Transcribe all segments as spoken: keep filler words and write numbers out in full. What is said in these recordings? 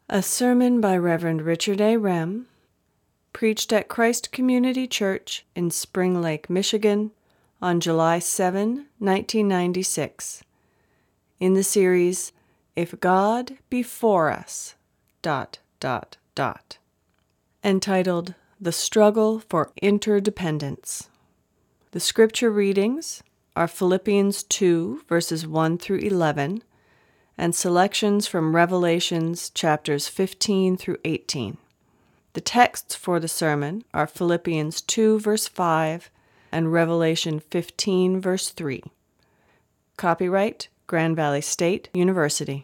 A sermon by Reverend Richard A. Rem, preached at Christ Community Church in Spring Lake, Michigan, on July seventh, nineteen ninety-six, in the series, If God Be For Us, dot, dot, dot, entitled The Struggle for Interdependence. The scripture readings are Philippians two, verses one through eleven, and selections from Revelations chapters fifteen through eighteen. The texts for the sermon are Philippians two, verse five, and Revelation fifteen, verse three. Copyright Grand Valley State University.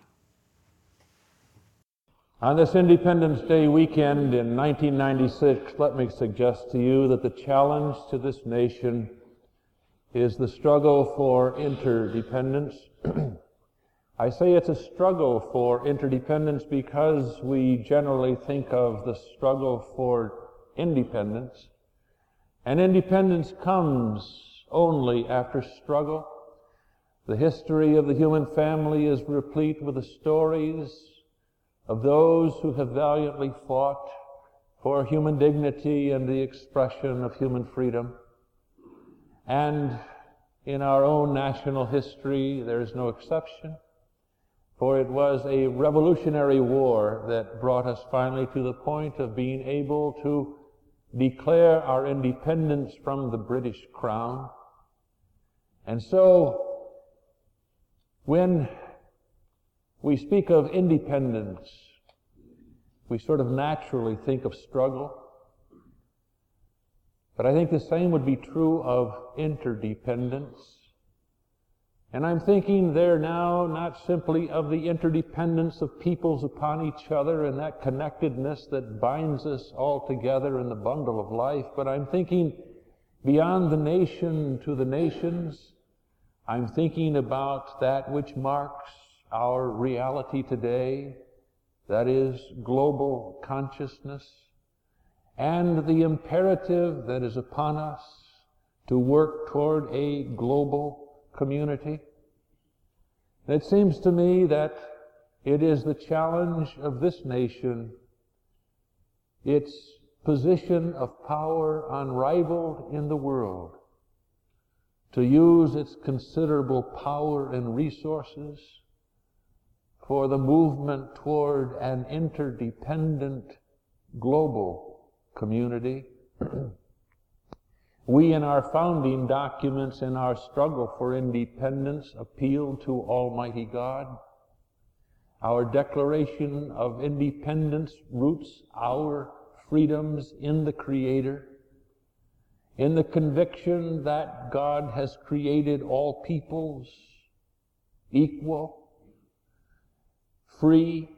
On this Independence Day weekend in nineteen ninety-six, let me suggest to you that the challenge to this nation is the struggle for interdependence. I say it's a struggle for interdependence because we generally think of the struggle for independence. And independence comes only after struggle. The history of the human family is replete with the stories of those who have valiantly fought for human dignity and the expression of human freedom. And in our own national history, there is no exception. For it was a revolutionary war that brought us finally to the point of being able to declare our independence from the British Crown. And so, when we speak of independence, we sort of naturally think of struggle. But I think the same would be true of interdependence. And I'm thinking there now not simply of the interdependence of peoples upon each other and that connectedness that binds us all together in the bundle of life, but I'm thinking beyond the nation to the nations. I'm thinking about that which marks our reality today, that is global consciousness, and the imperative that is upon us to work toward a global community. It seems to me that it is the challenge of this nation, its position of power unrivaled in the world, to use its considerable power and resources for the movement toward an interdependent global community. We, in our founding documents, in our struggle for independence, appeal to Almighty God. Our Declaration of Independence roots our freedoms in the Creator, in the conviction that God has created all peoples equal, free,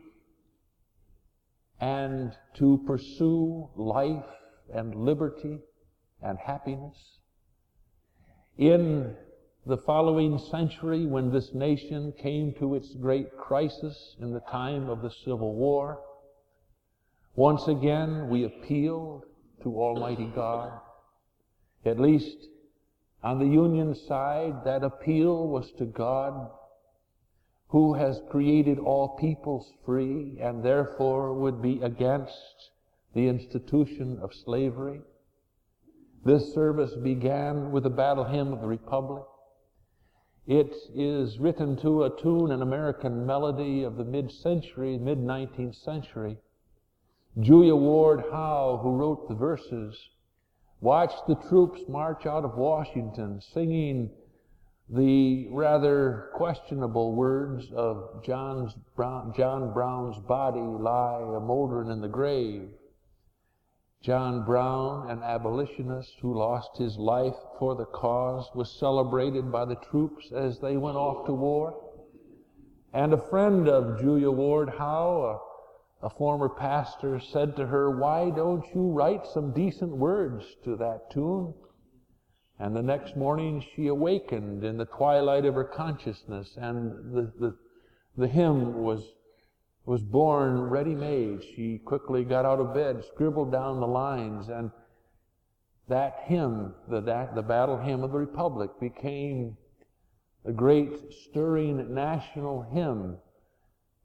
and to pursue life and liberty and happiness. In the following century, when this nation came to its great crisis in the time of the Civil War, once again we appealed to Almighty God. At least on the Union side, that appeal was to God, who has created all peoples free and therefore would be against the institution of slavery. This service began with the Battle Hymn of the Republic. It is written to a tune, an American melody of the mid-century, mid-nineteenth century. Julia Ward Howe, who wrote the verses, watched the troops march out of Washington singing the rather questionable words of John's Brown, John Brown's body lie a-mouldering in the grave. John Brown, an abolitionist who lost his life for the cause, was celebrated by the troops as they went off to war. And a friend of Julia Ward Howe, a, a former pastor, said to her, "Why don't you write some decent words to that tune?" And the next morning she awakened in the twilight of her consciousness, and the, the, the hymn was was born ready-made. She quickly got out of bed, scribbled down the lines, and that hymn, the, that, the Battle Hymn of the Republic, became a great stirring national hymn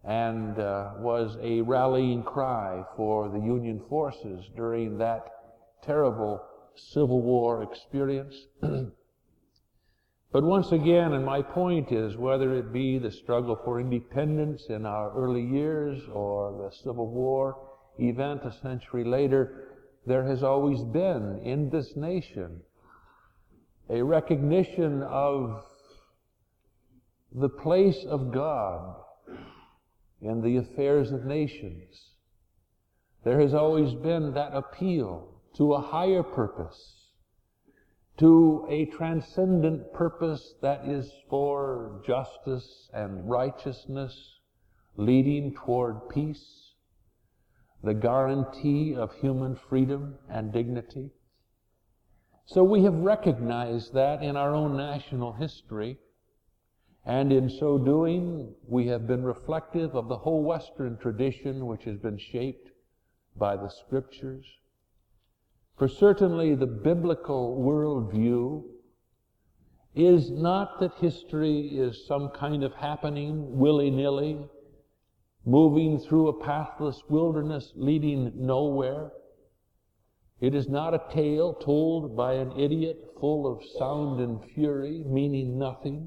and uh, was a rallying cry for the Union forces during that terrible Civil War experience. But once again, and my point is, whether it be the struggle for independence in our early years or the Civil War event a century later, there has always been in this nation a recognition of the place of God in the affairs of nations. There has always been that appeal to a higher purpose, to a transcendent purpose that is for justice and righteousness, leading toward peace, the guarantee of human freedom and dignity. So we have recognized that in our own national history, and in so doing, we have been reflective of the whole Western tradition which has been shaped by the Scriptures. For certainly the biblical worldview is not that history is some kind of happening willy-nilly, moving through a pathless wilderness leading nowhere. It is not a tale told by an idiot full of sound and fury, meaning nothing.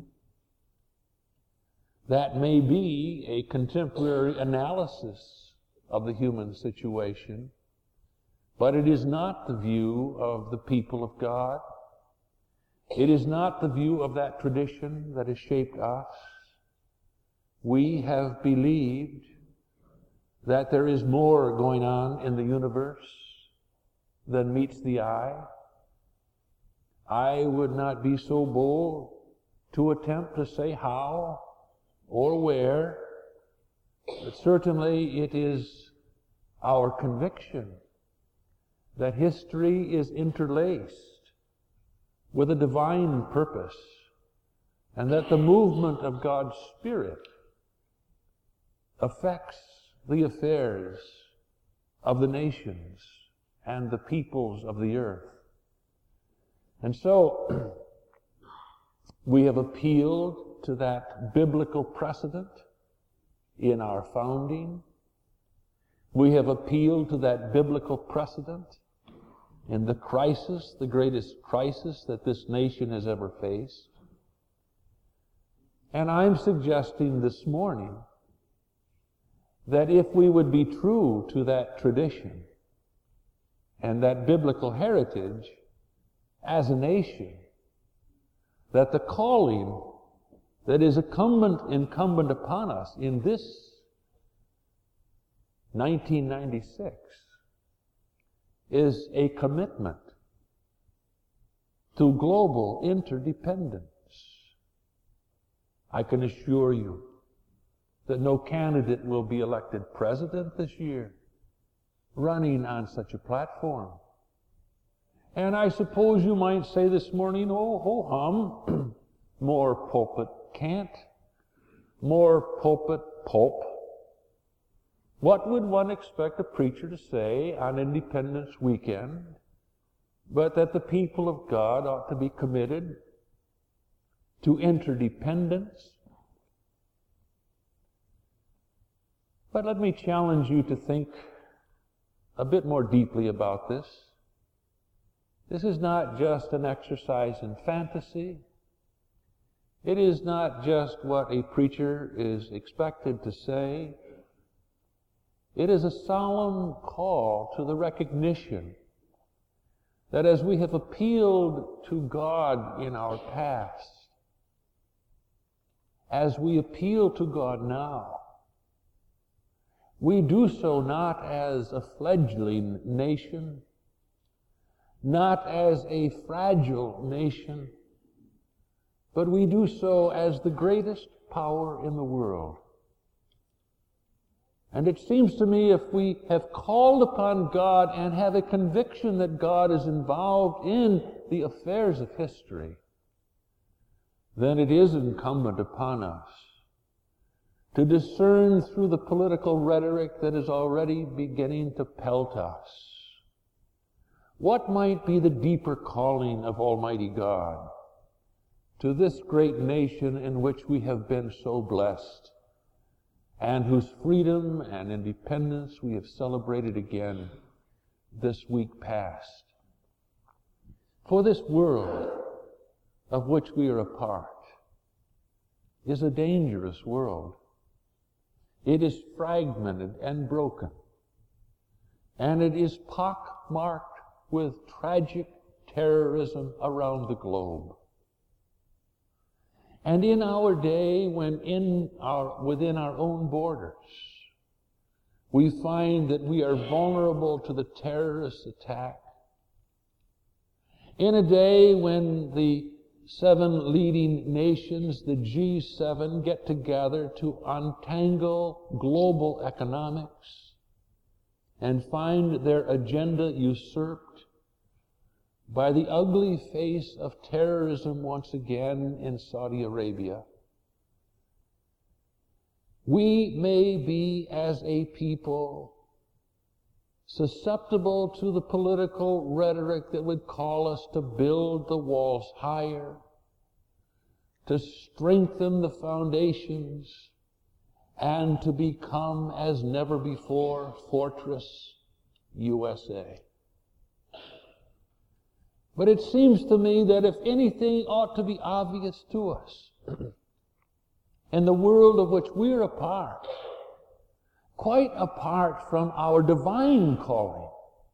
That may be a contemporary analysis of the human situation, but it is not the view of the people of God. It is not the view of that tradition that has shaped us. We have believed that there is more going on in the universe than meets the eye. I would not be so bold to attempt to say how or where, but certainly it is our conviction that history is interlaced with a divine purpose, and that the movement of God's Spirit affects the affairs of the nations and the peoples of the earth. And so we have appealed to that biblical precedent in our founding. We have appealed to that biblical precedent in the crisis, the greatest crisis that this nation has ever faced. And I'm suggesting this morning that if we would be true to that tradition and that biblical heritage as a nation, that the calling that is incumbent, incumbent upon us in this nineteen ninety-six is a commitment to global interdependence. I can assure you that no candidate will be elected president this year running on such a platform. And I suppose you might say this morning, oh, ho hum, more pulpit cant, more pulpit pulp. What would one expect a preacher to say on Independence Weekend, but that the people of God ought to be committed to interdependence? But let me challenge you to think a bit more deeply about this. This is not just an exercise in fantasy. It is not just what a preacher is expected to say. It is a solemn call to the recognition that as we have appealed to God in our past, as we appeal to God now, we do so not as a fledgling nation, not as a fragile nation, but we do so as the greatest power in the world. And it seems to me if we have called upon God and have a conviction that God is involved in the affairs of history, then it is incumbent upon us to discern through the political rhetoric that is already beginning to pelt us what might be the deeper calling of Almighty God to this great nation in which we have been so blessed and whose freedom and independence we have celebrated again this week past. For this world of which we are a part is a dangerous world. It is fragmented and broken, and it is pockmarked with tragic terrorism around the globe. And in our day, when in our, within our own borders, we find that we are vulnerable to the terrorist attack, in a day when the seven leading nations, the G seven, get together to untangle global economics and find their agenda usurped by the ugly face of terrorism once again in Saudi Arabia, we may be, as a people, susceptible to the political rhetoric that would call us to build the walls higher, to strengthen the foundations, and to become, as never before, Fortress U S A. But it seems to me that if anything ought to be obvious to us in the world of which we're a part, quite apart from our divine calling,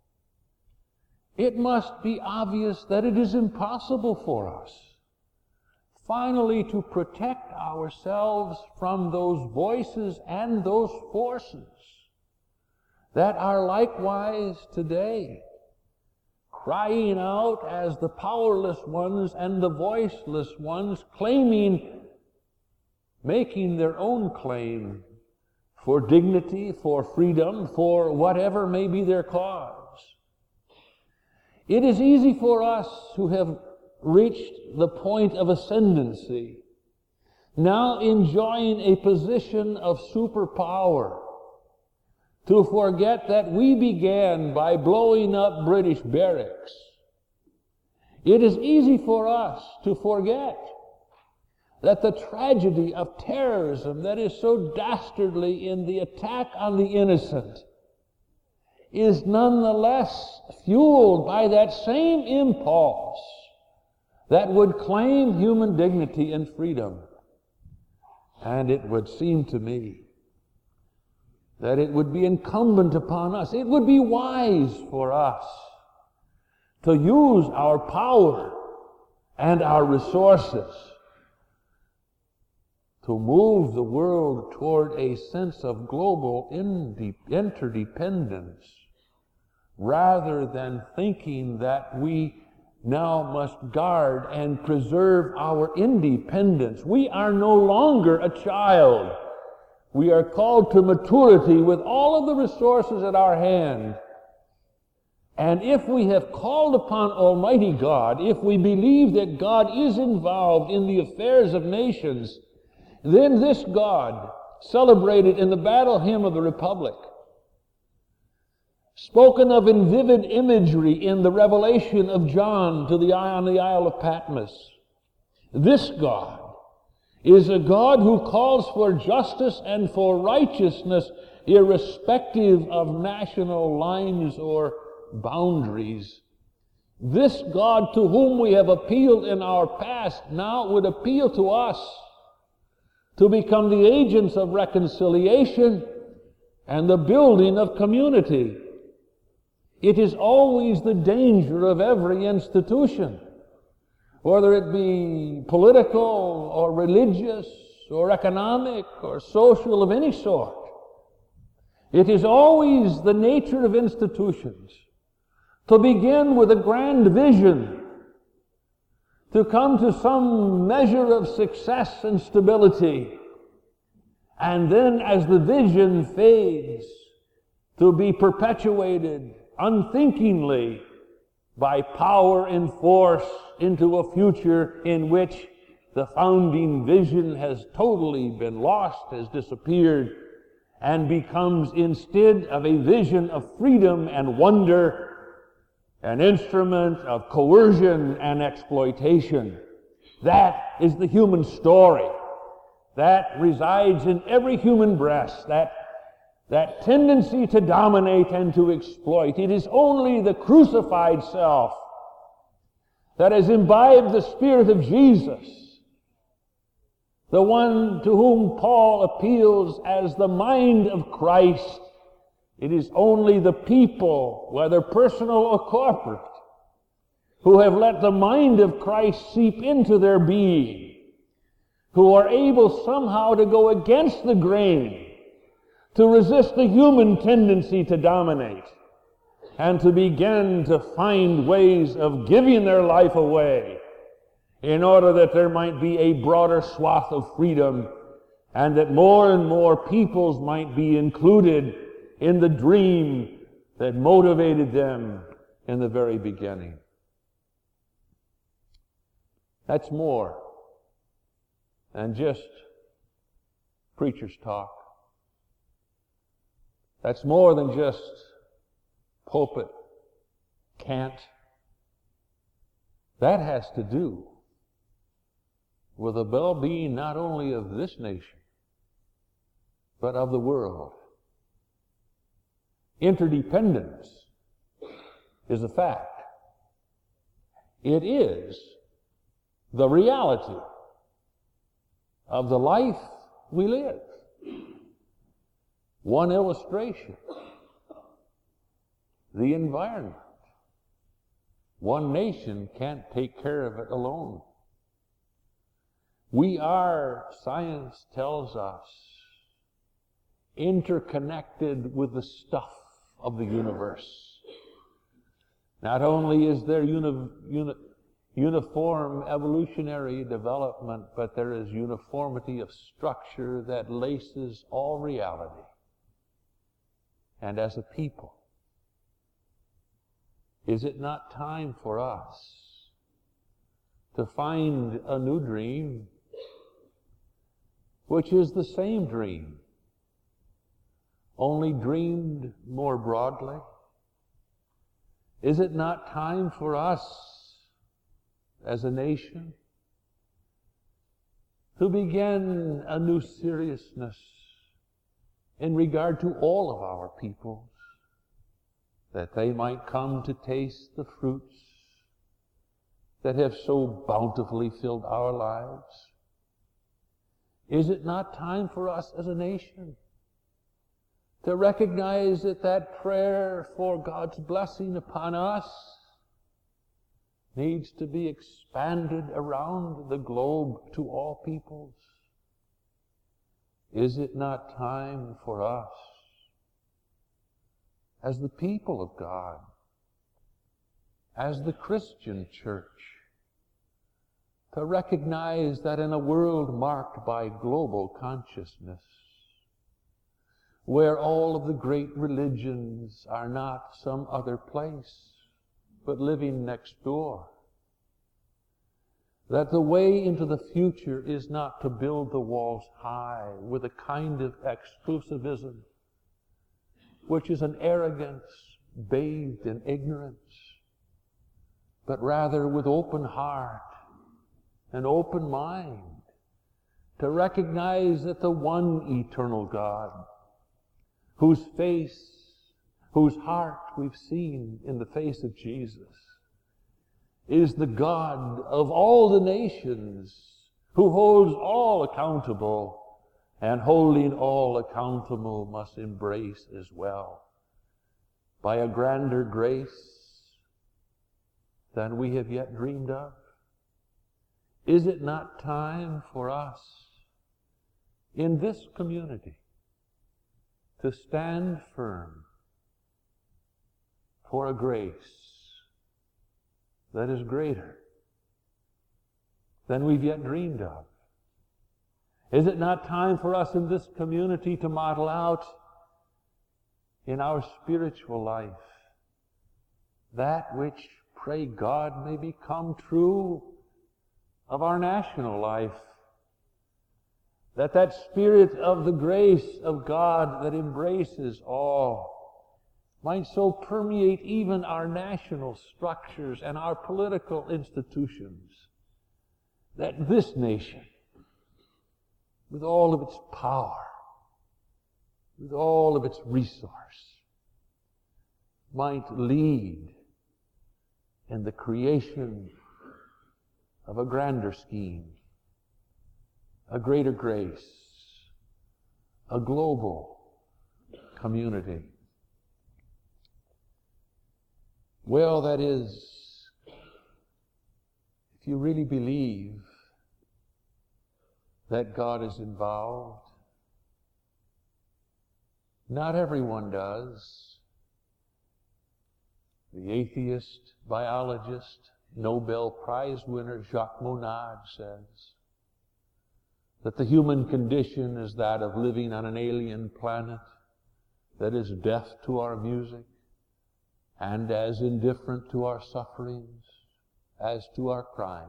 it must be obvious that it is impossible for us finally to protect ourselves from those voices and those forces that are likewise today crying out as the powerless ones and the voiceless ones, claiming, making their own claim for dignity, for freedom, for whatever may be their cause. It is easy for us who have reached the point of ascendancy, now enjoying a position of superpower, to forget that we began by blowing up British barracks. It is easy for us to forget that the tragedy of terrorism that is so dastardly in the attack on the innocent is nonetheless fueled by that same impulse that would claim human dignity and freedom. And it would seem to me that it would be incumbent upon us, it would be wise for us to use our power and our resources to move the world toward a sense of global interdependence, rather than thinking that we now must guard and preserve our independence. We are no longer a child. We are called to maturity with all of the resources at our hand. And if we have called upon Almighty God, if we believe that God is involved in the affairs of nations, then this God, celebrated in the battle hymn of the Republic, spoken of in vivid imagery in the revelation of John to the on the Isle of Patmos, this God is a God who calls for justice and for righteousness irrespective of national lines or boundaries. This God to whom we have appealed in our past now would appeal to us to become the agents of reconciliation and the building of community. It is always the danger of every institution, whether it be political or religious or economic or social of any sort. It is always the nature of institutions to begin with a grand vision, to come to some measure of success and stability, and then as the vision fades, to be perpetuated unthinkingly by power and force into a future in which the founding vision has totally been lost, has disappeared, and becomes, instead of a vision of freedom and wonder, an instrument of coercion and exploitation. That is the human story. that resides in every human breast, that, that tendency to dominate and to exploit. It is only the crucified self that has imbibed the Spirit of Jesus, the one to whom Paul appeals as the mind of Christ. It is only the people, whether personal or corporate, who have let the mind of Christ seep into their being, who are able somehow to go against the grain, to resist the human tendency to dominate, and to begin to find ways of giving their life away in order that there might be a broader swath of freedom and that more and more peoples might be included in the dream that motivated them in the very beginning. That's more than just preacher's talk. That's more than just pulpit cant. That has to do with the well-being not only of this nation, but of the world. Interdependence is a fact. It is the reality of the life we live. One illustration: the environment. One nation can't take care of it alone. We are, science tells us, interconnected with the stuff of the universe. Not only is there uni, uni, uniform evolutionary development, but there is uniformity of structure that laces all reality. And as a people, is it not time for us to find a new dream, which is the same dream, only dreamed more broadly? Is it not time for us as a nation to begin a new seriousness in regard to all of our peoples, that they might come to taste the fruits that have so bountifully filled our lives? Is it not time for us as a nation to recognize that that prayer for God's blessing upon us needs to be expanded around the globe to all peoples? Is it not time for us, as the people of God, as the Christian church, to recognize that in a world marked by global consciousness, where all of the great religions are not some other place, but living next door, that the way into the future is not to build the walls high with a kind of exclusivism, which is an arrogance bathed in ignorance, but rather with open heart and open mind to recognize that the one eternal God, whose face, whose heart we've seen in the face of Jesus, is the God of all the nations, who holds all accountable, and holding all accountable must embrace as well, by a grander grace than we have yet dreamed of. Is it not time for us in this community to stand firm for a grace that is greater than we've yet dreamed of? Is it not time for us in this community to model out in our spiritual life that which, pray God, may become true of our national life? That that spirit of the grace of God that embraces all might so permeate even our national structures and our political institutions, that this nation with all of its power, with all of its resource, might lead in the creation of a grander scheme, a greater grace, a global community. Well, that is, if you really believe that God is involved. Not everyone does. The atheist biologist, Nobel Prize winner Jacques Monod says that the human condition is that of living on an alien planet that is deaf to our music and as indifferent to our sufferings as to our crimes.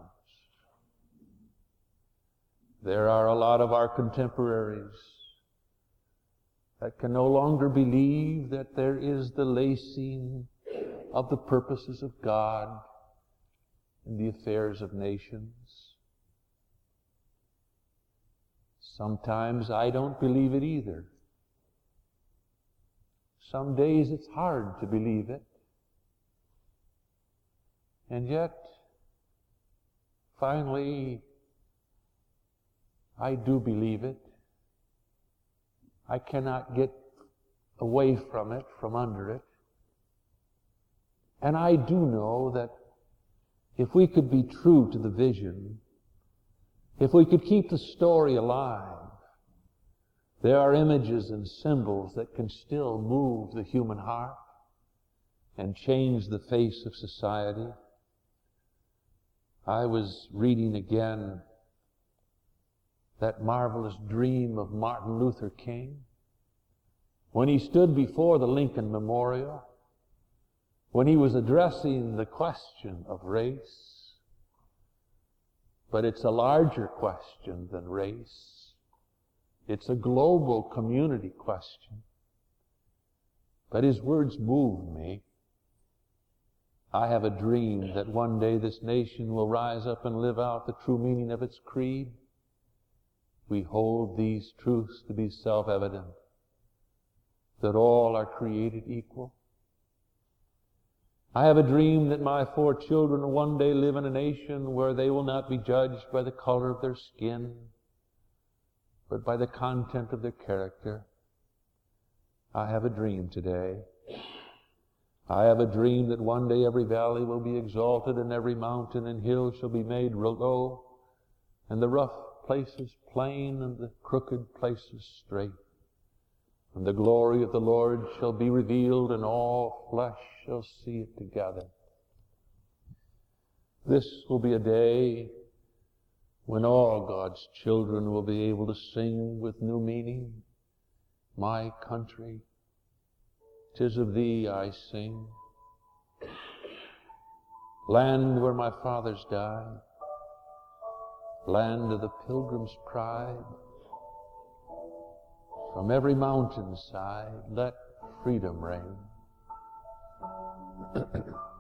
There are a lot of our contemporaries that can no longer believe that there is the lacing of the purposes of God in the affairs of nations. Sometimes I don't believe it either. Some days it's hard to believe it. And yet, finally, I do believe it. I cannot get away from it, from under it. And I do know that if we could be true to the vision, if we could keep the story alive, there are images and symbols that can still move the human heart and change the face of society. I was reading again that marvelous dream of Martin Luther King when he stood before the Lincoln Memorial, when he was addressing the question of race. But it's a larger question than race. It's a global community question. But his words moved me. I have a dream that one day this nation will rise up and live out the true meaning of its creed. We hold these truths to be self-evident, that all are created equal. I have a dream that my four children will one day live in a nation where they will not be judged by the color of their skin, but by the content of their character. I have a dream today. I have a dream that one day every valley will be exalted and every mountain and hill shall be made low, and the rough places plain and the crooked places straight. And the glory of the Lord shall be revealed, and all flesh shall see it together. This will be a day when all God's children will be able to sing with new meaning. My country, 'tis of thee I sing. Land where my fathers died, land of the pilgrim's pride. From every mountainside, let freedom reign.